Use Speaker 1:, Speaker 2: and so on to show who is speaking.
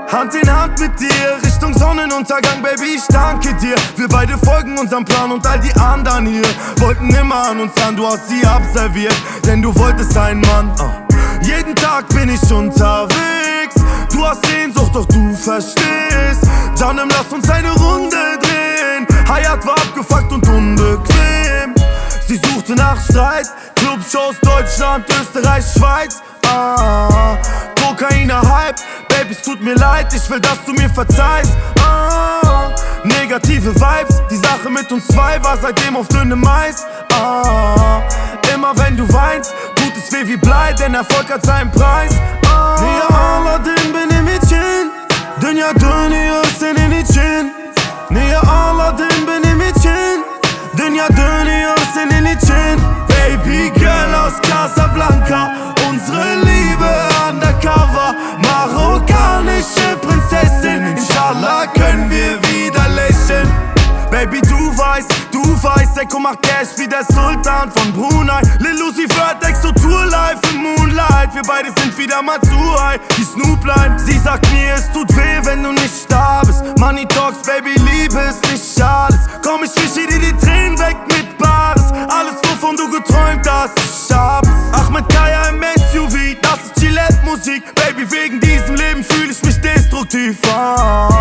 Speaker 1: Hand in Hand mit dir, Richtung Sonnenuntergang, Baby, ich danke dir. Wir beide folgen unserem Plan und all die anderen hier wollten immer an uns ran, du hast sie abserviert, denn du wolltest ein Mann. Jeden Tag bin ich unterwegs, du hast Sehnsucht, doch du verstehst. Janem, lass uns eine Runde drehen. Hayat war abgefuckt und unbequem. Sie suchte nach Streit, Clubshows Deutschland, Österreich, Schweiz. Kokainer Hype, Baby, es tut mir leid, ich will, dass du mir verzeihst. Negative Vibes, die Sache mit uns zwei war seitdem auf dünnem Eis. Immer wenn du weinst, tut es weh wie Blei, denn Erfolg hat seinen Preis. Niye ağladın benim için? Dünya dönüyor senin için. Niye ağladın benim için? Dünya dönüyor senin için. Baby Girl aus Casablanca, unsere Liebe undercover. Marokkanische Prinzessin, inshallah können wir wieder lächeln. Baby, du weißt, Eko macht Cash wie der Sultan von Brunei. Lil Uzi wird Exo Tour live im Moonlight. Wir beide sind wieder mal zu high, die Snoop-Line. Sie sagt mir, es tut weh, wenn du nicht da bist. Money Talks, Baby, Liebe ist nicht alles. Komm, ich wische dir die Tränen weg mit Bares. Alles, wovon du geträumt hast, ich hab's. Ahmed Kaya im SUV, das ist Gillette-Musik. Baby, wegen diesem Leben fühle ich mich destruktiv.